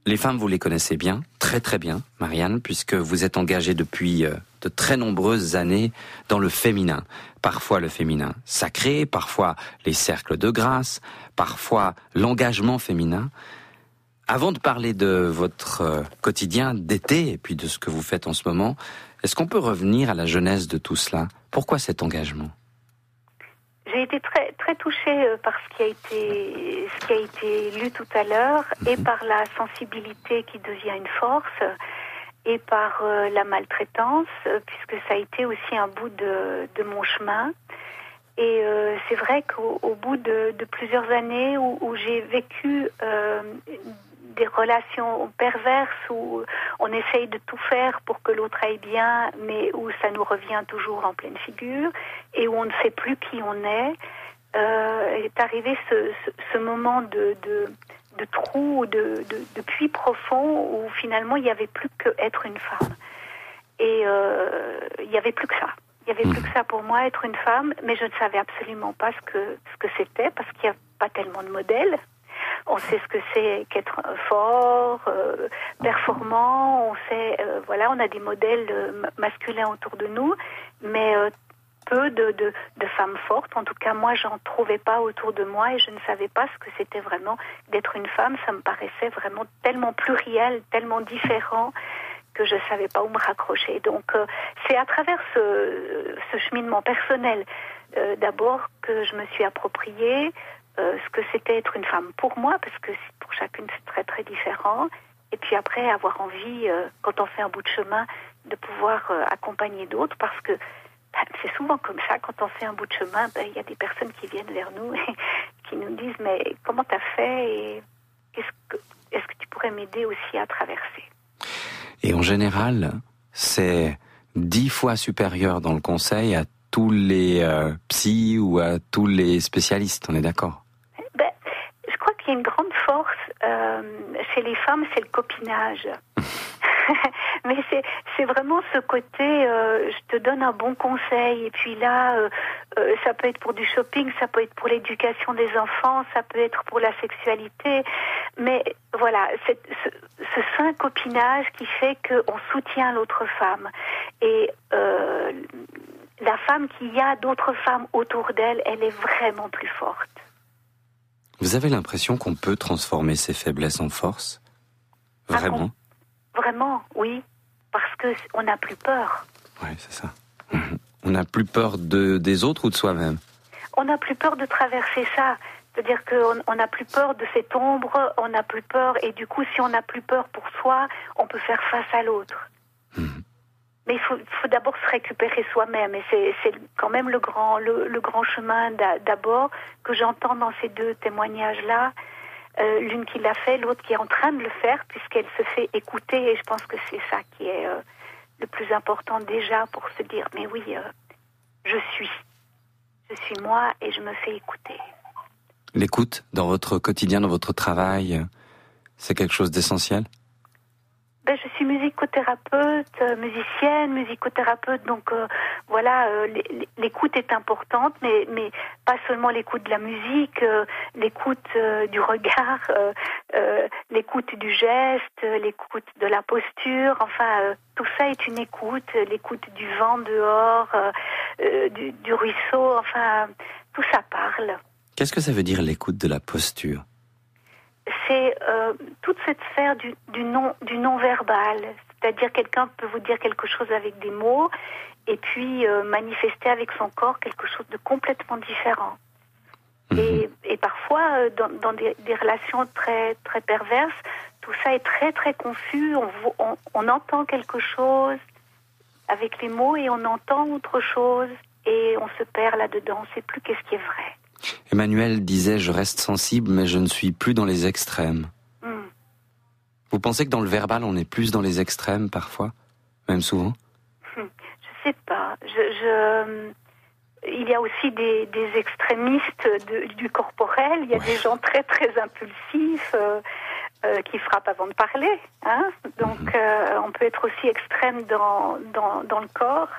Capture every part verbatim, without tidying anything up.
Les femmes, vous les connaissez bien, très très bien, Marianne, puisque vous êtes engagée depuis de très nombreuses années dans le féminin. Parfois le féminin sacré, parfois les cercles de grâce, parfois l'engagement féminin. Avant de parler de votre quotidien d'été et puis de ce que vous faites en ce moment, est-ce qu'on peut revenir à la genèse de tout cela ? Pourquoi cet engagement ? J'ai été très très touchée par ce qui a été ce qui a été lu tout à l'heure mmh. et par la sensibilité qui devient une force et par euh, la maltraitance puisque ça a été aussi un bout de de mon chemin et euh, c'est vrai qu'au au bout de, de plusieurs années où, où j'ai vécu euh, des relations perverses où on essaye de tout faire pour que l'autre aille bien, mais où ça nous revient toujours en pleine figure et où on ne sait plus qui on est, euh, est arrivé ce, ce, ce moment de, de, de trou, de, de, de puits profond où finalement il n'y avait plus qu'être une femme. Et euh, il n'y avait plus que ça. Il n'y avait plus que ça pour moi, être une femme, mais je ne savais absolument pas ce que, ce que c'était parce qu'il n'y a pas tellement de modèles. On sait ce que c'est qu'être fort, euh, performant, on sait, euh, voilà, on a des modèles euh, masculins autour de nous, mais euh, peu de, de, de femmes fortes. En tout cas, moi, j'en trouvais pas autour de moi et je ne savais pas ce que c'était vraiment d'être une femme. Ça me paraissait vraiment tellement pluriel, tellement différent que je savais pas où me raccrocher. Donc, euh, c'est à travers ce, ce cheminement personnel, euh, d'abord, que je me suis appropriée Euh, ce que c'était être une femme pour moi, parce que pour chacune c'est très très différent, et puis après avoir envie, euh, quand on fait un bout de chemin, de pouvoir euh, accompagner d'autres, parce que ben, c'est souvent comme ça, quand on fait un bout de chemin, ben, il y a des personnes qui viennent vers nous et qui nous disent mais comment t'as fait et qu'est-ce que, est-ce que tu pourrais m'aider aussi à traverser. Et en général, c'est dix fois supérieur dans le conseil à tous les euh, psys ou à tous les spécialistes, on est d'accord ? Ben, je crois qu'il y a une grande force euh, chez les femmes, c'est le copinage. Mais c'est, c'est vraiment ce côté, euh, je te donne un bon conseil, et puis là, euh, euh, ça peut être pour du shopping, ça peut être pour l'éducation des enfants, ça peut être pour la sexualité, mais voilà, c'est, ce, ce sain copinage qui fait qu'on soutient l'autre femme. Et euh, la femme qui y a d'autres femmes autour d'elle, elle est vraiment plus forte. Vous avez l'impression qu'on peut transformer ses faiblesses en force ? Vraiment ? Ah, vraiment, oui. Parce qu'on n'a plus peur. Oui, c'est ça. On n'a plus peur de, des autres ou de soi-même ? On n'a plus peur de traverser ça. C'est-à-dire qu'on n'a plus peur de cette ombre, on n'a plus peur. Et du coup, si on n'a plus peur pour soi, on peut faire face à l'autre. Mmh. Mais il faut, faut d'abord se récupérer soi-même. Et c'est, c'est quand même le grand, le, le grand chemin d'abord que j'entends dans ces deux témoignages-là. Euh, l'une qui l'a fait, l'autre qui est en train de le faire, puisqu'elle se fait écouter. Et je pense que c'est ça qui est euh, le plus important déjà pour se dire, mais oui, euh, je suis. Je suis moi et je me fais écouter. L'écoute dans votre quotidien, dans votre travail, c'est quelque chose d'essentiel ? Ben, je suis musicothérapeute, euh, musicienne, musicothérapeute, donc euh, voilà, euh, l'écoute est importante, mais, mais pas seulement l'écoute de la musique, euh, l'écoute euh, du regard, euh, euh, l'écoute du geste, l'écoute de la posture, enfin, euh, tout ça est une écoute, l'écoute du vent dehors, euh, euh, du, du ruisseau, enfin, tout ça parle. Qu'est-ce que ça veut dire l'écoute de la posture ? C'est euh, toute cette sphère du, du, non, du non-verbal. C'est-à-dire quelqu'un peut vous dire quelque chose avec des mots et puis euh, manifester avec son corps quelque chose de complètement différent. Mmh. Et, et parfois, euh, dans, dans des, des relations très, très perverses, tout ça est très très confus. On, on, on entend quelque chose avec les mots et on entend autre chose et on se perd là-dedans. On ne sait plus qu'est-ce qui est vrai. Emmanuel disait « Je reste sensible, mais je ne suis plus dans les extrêmes. Mm. » Vous pensez que dans le verbal, on est plus dans les extrêmes parfois, même souvent ? Je sais pas. Je, je... Il y a aussi des, des extrémistes de, du corporel. Il y a ouais. des gens très très impulsifs euh, euh, qui frappent avant de parler. Hein. Donc mm-hmm. euh, on peut être aussi extrême dans, dans, dans le corps.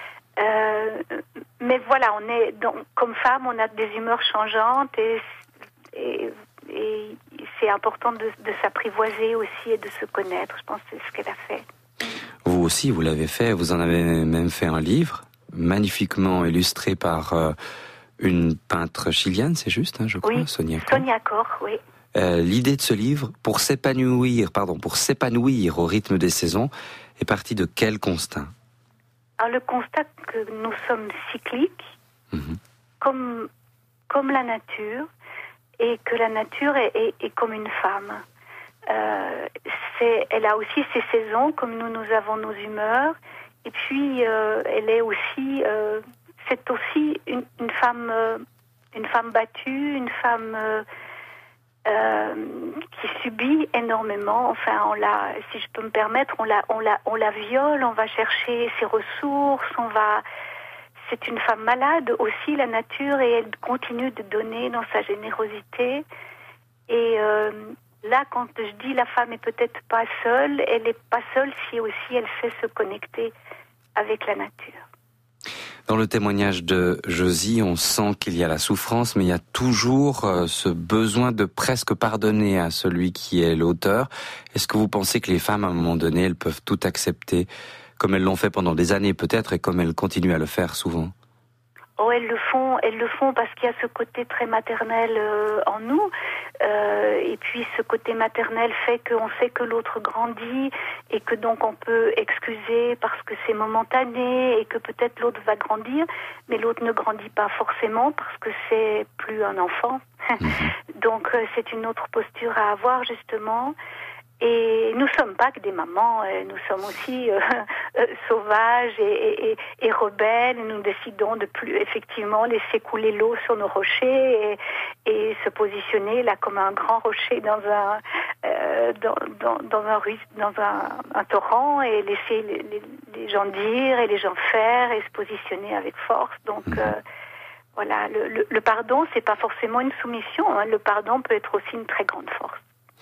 Euh, mais voilà, on est donc, comme femme, on a des humeurs changeantes et, et, et c'est important de, de s'apprivoiser aussi et de se connaître. Je pense que c'est ce qu'elle a fait. Vous aussi, vous l'avez fait. Vous en avez même fait un livre, magnifiquement illustré par euh, une peintre chilienne, c'est juste, hein, je crois, oui, Sonia Cor. Sonia Cor, oui. Euh, l'idée de ce livre, pour s'épanouir, pardon, pour s'épanouir au rythme des saisons, est partie de quel constat? Alors le constat que nous sommes cycliques, mm-hmm. comme comme la nature, et que la nature est, est, est comme une femme. Euh, c'est, elle a aussi ses saisons, comme nous, nous avons nos humeurs. Et puis, euh, elle est aussi, euh, c'est aussi une, une femme, euh, une femme battue, une femme euh, euh, qui subit énormément. Enfin, on la, si je peux me permettre, on la, on la, on la viole. On va chercher ses ressources. On va. C'est une femme malade aussi, la nature, et elle continue de donner dans sa générosité. Et euh, là, quand je dis la femme est peut-être pas seule, elle n'est pas seule si aussi elle sait se connecter avec la nature. Dans le témoignage de Josie, on sent qu'il y a la souffrance, mais il y a toujours euh, ce besoin de presque pardonner à celui qui est l'auteur. Est-ce que vous pensez que les femmes, à un moment donné, elles peuvent tout accepter, comme elles l'ont fait pendant des années peut-être, et comme elles continuent à le faire souvent? Oh, elles le font, elles le font parce qu'il y a ce côté très maternel euh, en nous, euh, et puis ce côté maternel fait qu'on sait que l'autre grandit et que donc on peut excuser parce que c'est momentané et que peut-être l'autre va grandir, mais l'autre ne grandit pas forcément parce que c'est plus un enfant. Donc euh, c'est une autre posture à avoir justement. Et nous ne sommes pas que des mamans, nous sommes aussi euh, euh, sauvages et, et, et rebelles. Nous décidons de plus effectivement laisser couler l'eau sur nos rochers et, et se positionner là comme un grand rocher dans un euh, dans, dans, dans un dans un, un torrent et laisser les, les, les gens dire et les gens faire et se positionner avec force. Donc euh, voilà, le, le, le pardon, c'est pas forcément une soumission. Hein. Le pardon peut être aussi une très grande force.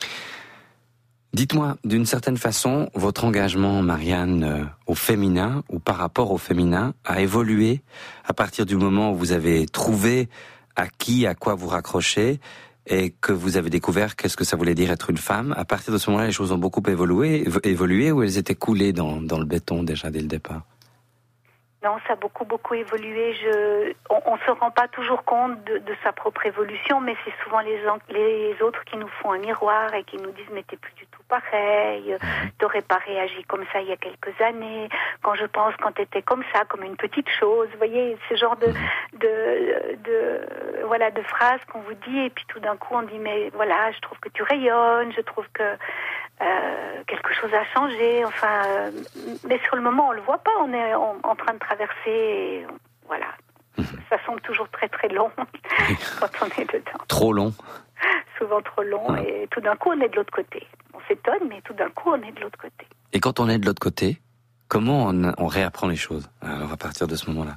Dites-moi, d'une certaine façon, votre engagement, Marianne, euh, au féminin, ou par rapport au féminin, a évolué à partir du moment où vous avez trouvé à qui, à quoi vous raccrocher, et que vous avez découvert qu'est-ce que ça voulait dire être une femme. À partir de ce moment-là, les choses ont beaucoup évolué, évolué ou elles étaient coulées dans, dans le béton déjà dès le départ? Non, ça a beaucoup, beaucoup évolué. Je, on ne se rend pas toujours compte de, de sa propre évolution, mais c'est souvent les, les autres qui nous font un miroir et qui nous disent « mais t'es plus du tout pareil, t'aurais pas réagi comme ça il y a quelques années, quand je pense quand t'étais comme ça, comme une petite chose ». Vous voyez, ce genre de, de, de, voilà, de phrases qu'on vous dit et puis tout d'un coup on dit « mais voilà, je trouve que tu rayonnes, je trouve que… » Euh, quelque chose a changé, enfin, euh, mais sur le moment on le voit pas, on est en, en train de traverser, et, voilà, mmh. Ça semble toujours très très long quand on est dedans. Trop long. Souvent trop long, ah. Et tout d'un coup on est de l'autre côté. On s'étonne, mais tout d'un coup on est de l'autre côté. Et quand on est de l'autre côté, comment on, on réapprend les choses, alors à partir de ce moment-là?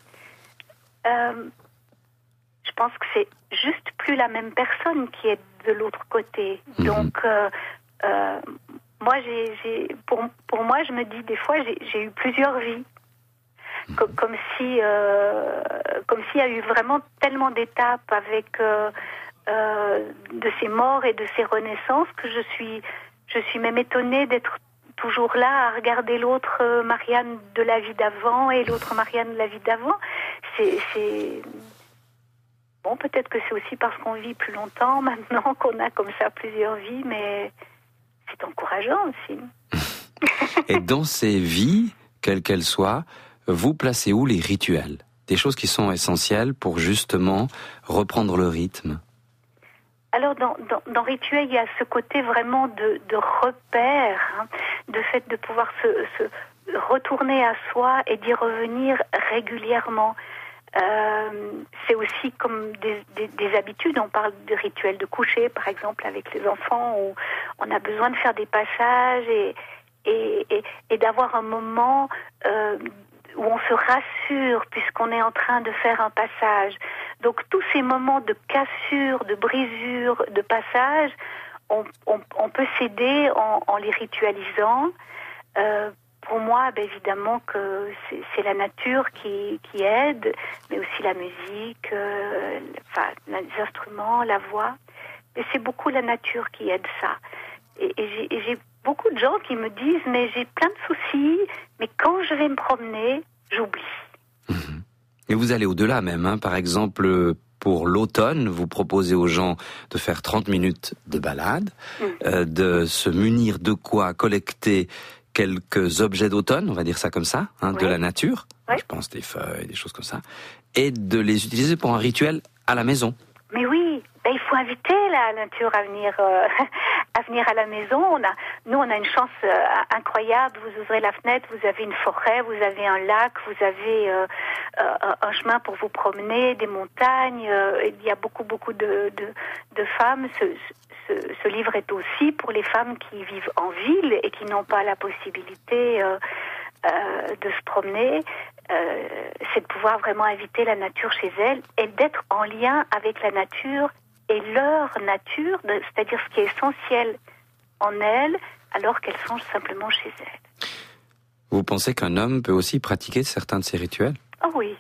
euh, Je pense que c'est juste plus la même personne qui est de l'autre côté, mmh. Donc euh, Euh, moi, j'ai, j'ai, pour, pour moi, je me dis des fois, j'ai, j'ai eu plusieurs vies, comme, comme si, euh, comme s'il y a eu vraiment tellement d'étapes avec euh, euh, de ces morts et de ces renaissances que je suis, je suis même étonnée d'être toujours là à regarder l'autre euh, Marianne de la vie d'avant et l'autre Marianne de la vie d'avant. C'est, c'est bon, peut-être que c'est aussi parce qu'on vit plus longtemps maintenant qu'on a comme ça plusieurs vies, mais c'est encourageant aussi. Et dans ces vies, quelles qu'elles soient, vous placez où les rituels? Des choses qui sont essentielles pour justement reprendre le rythme. Alors dans, dans, dans rituel, il y a ce côté vraiment de, de repère, hein, de fait de pouvoir se, se retourner à soi et d'y revenir régulièrement. Euh, c'est aussi comme des, des, des habitudes. On parle de rituels de coucher, par exemple, avec les enfants, où on a besoin de faire des passages et, et, et, et d'avoir un moment euh, où on se rassure puisqu'on est en train de faire un passage. Donc tous ces moments de cassure, de brisure, de passage, on, on, on peut s'aider en, en les ritualisant. Euh, Pour moi, ben évidemment que c'est, c'est la nature qui, qui aide, mais aussi la musique, euh, enfin, les instruments, la voix. Et c'est beaucoup la nature qui aide ça. Et, et, j'ai, et j'ai beaucoup de gens qui me disent, mais j'ai plein de soucis, mais quand je vais me promener, j'oublie. Mmh. Et vous allez au-delà même, hein. Par exemple, pour l'automne, vous proposez aux gens de faire trente minutes de balade, mmh. euh, de se munir de quoi collecter quelques objets d'automne, on va dire ça comme ça, hein, oui. de la nature, oui. je pense des feuilles, des choses comme ça, et de les utiliser pour un rituel à la maison. Mais oui, ben, il faut inviter la nature à venir, euh, à venir à la maison. On a, nous, on a une chance euh, incroyable. Vous ouvrez la fenêtre, vous avez une forêt, vous avez un lac, vous avez euh, euh, un chemin pour vous promener, des montagnes. Euh, il y a beaucoup, beaucoup de, de, de femmes. Ce, ce, ce livre est aussi pour les femmes qui vivent en ville et qui n'ont pas la possibilité euh, euh, de se promener. Euh, c'est de pouvoir vraiment inviter la nature chez elles et d'être en lien avec la nature et leur nature, de, c'est-à-dire ce qui est essentiel en elles, alors qu'elles sont simplement chez elles. Vous pensez qu'un homme peut aussi pratiquer certains de ces rituels ? Oh oui.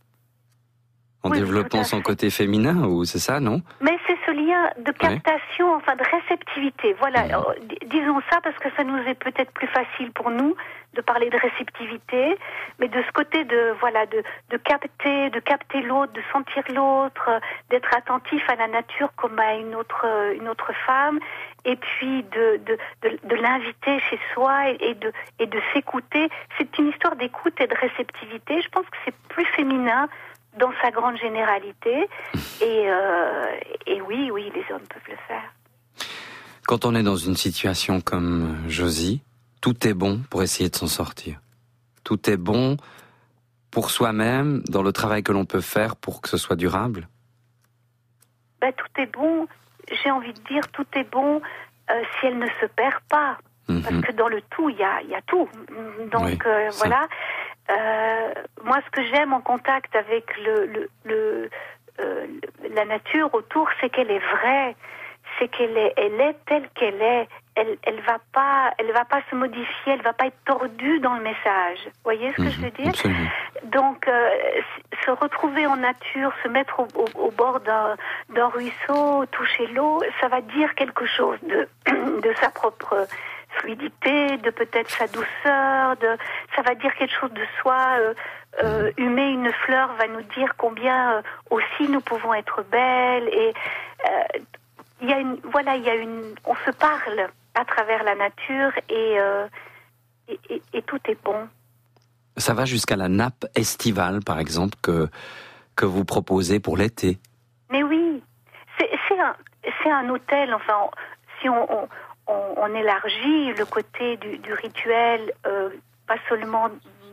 En oui, développant son côté féminin, ou c'est ça, non ? Mais c'est ce lien de captation, ouais. enfin de réceptivité. Voilà, mmh. Alors, disons ça parce que ça nous est peut-être plus facile pour nous de parler de réceptivité, mais de ce côté de voilà de, de capter, de capter l'autre, de sentir l'autre, d'être attentif à la nature comme à une autre une autre femme, et puis de de de, de l'inviter chez soi et, et de et de s'écouter. C'est une histoire d'écoute et de réceptivité. Je pense que c'est plus féminin dans sa grande généralité, et, euh, et oui, oui, les hommes peuvent le faire. Quand on est dans une situation comme Josie, tout est bon pour essayer de s'en sortir. Tout est bon pour soi-même, dans le travail que l'on peut faire pour que ce soit durable. Ben, tout est bon, j'ai envie de dire, tout est bon euh, si elle ne se perd pas. Mm-hmm. Parce que dans le tout, il y a, y a tout. Donc, oui, euh, voilà. Euh, moi, ce que j'aime en contact avec le, le, le, euh, la nature autour, c'est qu'elle est vraie, c'est qu'elle est, elle est telle qu'elle est. Elle, elle va pas, elle va pas se modifier, elle va pas être tordue dans le message. Vous voyez ce que mmh, je veux dire ? Absolument. Donc, euh, se retrouver en nature, se mettre au, au, au bord d'un, d'un ruisseau, toucher l'eau, ça va dire quelque chose de, de sa propre fluidité, de peut-être sa douceur, de, ça va dire quelque chose de soi. Euh, euh, humer une fleur va nous dire combien euh, aussi nous pouvons être belles. Et euh, il y a une, voilà, il y a une, on se parle à travers la nature et, euh, et, et, et tout est bon. Ça va jusqu'à la nappe estivale, par exemple, que que vous proposez pour l'été. Mais oui, c'est, c'est un, c'est un hôtel. Enfin, si on, on On, on élargit le côté du, du rituel, euh, pas seulement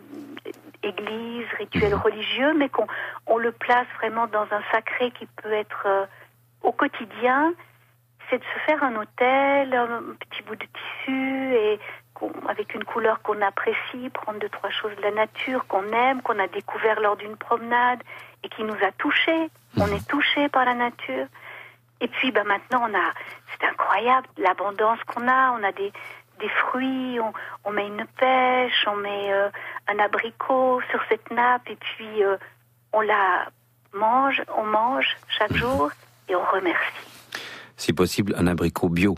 église, rituel religieux, mais qu'on on le place vraiment dans un sacré qui peut être euh, au quotidien. C'est de se faire un hôtel, un petit bout de tissu, et avec une couleur qu'on apprécie, prendre deux, trois choses de la nature qu'on aime, qu'on a découvert lors d'une promenade, et qui nous a touchés. On est touché par la nature. Et puis bah, maintenant, on a, c'est incroyable l'abondance qu'on a. On a des, des fruits, on, on met une pêche, on met euh, un abricot sur cette nappe et puis euh, on la mange, on mange chaque jour et on remercie. Si possible, un abricot bio.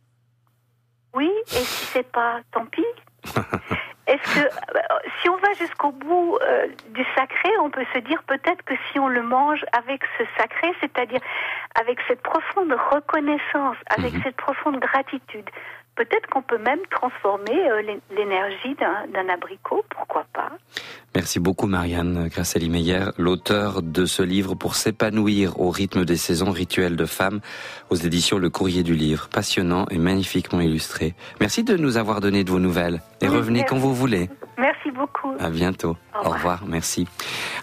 Oui, et si c'est pas, tant pis. Est-ce que si on va jusqu'au bout euh, du sacré, on peut se dire peut-être que si on le mange avec ce sacré, c'est-à-dire avec cette profonde reconnaissance, avec mmh. cette profonde gratitude, peut-être qu'on peut même transformer euh, l'énergie d'un, d'un abricot, pourquoi pas. Merci beaucoup Marianne Grasselli-Meyer, l'auteur de ce livre Pour s'épanouir au rythme des saisons, rituels de femmes, aux éditions Le Courrier du Livre. Passionnant et magnifiquement illustré. Merci de nous avoir donné de vos nouvelles et oui, revenez merci. Quand vous voulez. Merci beaucoup. À bientôt. Au revoir. Au revoir, merci.